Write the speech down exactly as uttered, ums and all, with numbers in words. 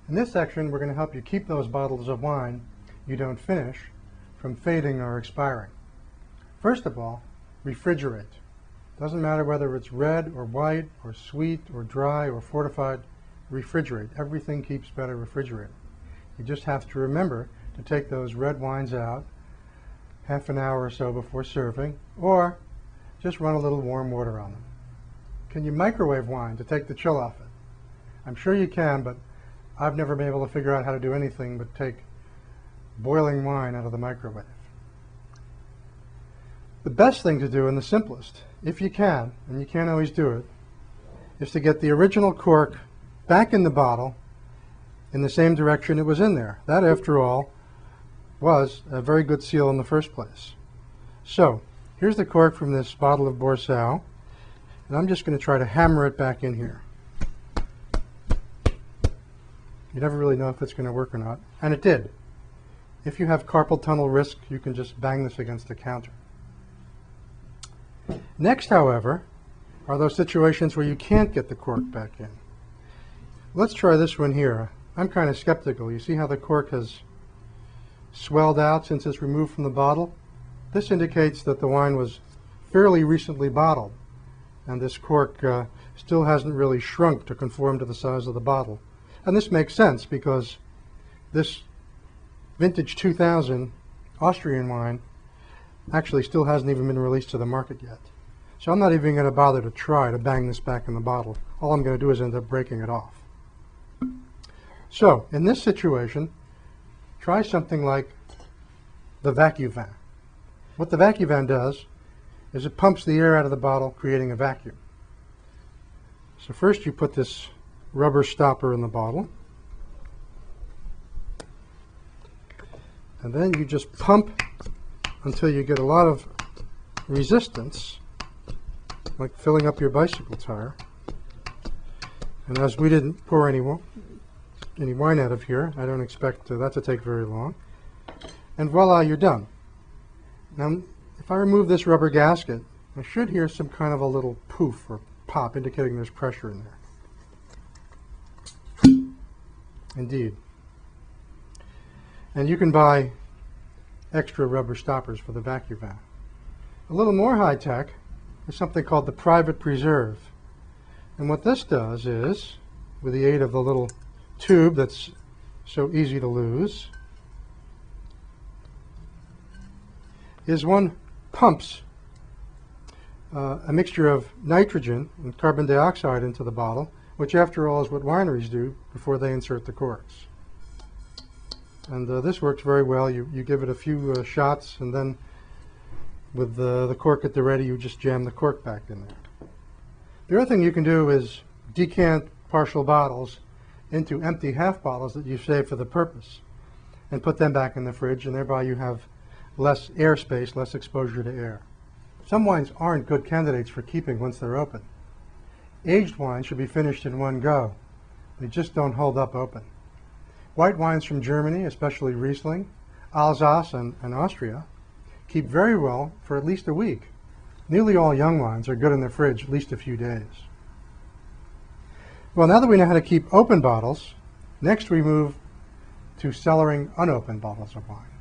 In this section, we're going to help you keep those bottles of wine you don't finish from fading or expiring. First of all, refrigerate. Doesn't matter whether it's red or white or sweet or dry or fortified, refrigerate. Everything keeps better refrigerated. You just have to remember to take those red wines out half an hour or so before serving, or just run a little warm water on them. Can you microwave wine to take the chill off it? I'm sure you can, but I've never been able to figure out how to do anything but take boiling wine out of the microwave. The best thing to do, and the simplest, if you can, and you can't always do it, is to get the original cork back in the bottle in the same direction it was in there. That, after all, was a very good seal in the first place. So, here's the cork from this bottle of Bourseau, and I'm just going to try to hammer it back in here. You never really know if it's going to work or not, and it did. If you have carpal tunnel risk, you can just bang this against the counter. Next, however, are those situations where you can't get the cork back in. Let's try this one here. I'm kind of skeptical. You see how the cork has swelled out since it's removed from the bottle? This indicates that the wine was fairly recently bottled, and this cork uh, still hasn't really shrunk to conform to the size of the bottle. And this makes sense because this vintage two thousand Austrian wine actually still hasn't even been released to the market yet. So I'm not even going to bother to try to bang this back in the bottle. All I'm going to do is end up breaking it off. So in this situation, try something like the VacuVin. What the VacuVin does is it pumps the air out of the bottle, creating a vacuum. So first you put this rubber stopper in the bottle, and then you just pump until you get a lot of resistance, like filling up your bicycle tire. And as we didn't pour any, any wine out of here, I don't expect uh, that to take very long. And voila, you're done. Now, if I remove this rubber gasket, I should hear some kind of a little poof or pop indicating there's pressure in there. Indeed. And you can buy extra rubber stoppers for the VacuVin. A little more high-tech is something called the Private Preserve. And what this does is, with the aid of the little tube that's so easy to lose, is one pumps uh, a mixture of nitrogen and carbon dioxide into the bottle, which after all is what wineries do before they insert the corks. And uh, this works very well. You, you give it a few uh, shots, and then with the, the cork at the ready, you just jam the cork back in there. The other thing you can do is decant partial bottles into empty half bottles that you saved for the purpose, and put them back in the fridge, and thereby you have less air space, less exposure to air. Some wines aren't good candidates for keeping once they're open. Aged wines should be finished in one go. They just don't hold up open. White wines from Germany, especially Riesling, Alsace, and, and Austria, keep very well for at least a week. Nearly all young wines are good in the fridge at least a few days. Well, now that we know how to keep open bottles, next we move to cellaring unopened bottles of wine.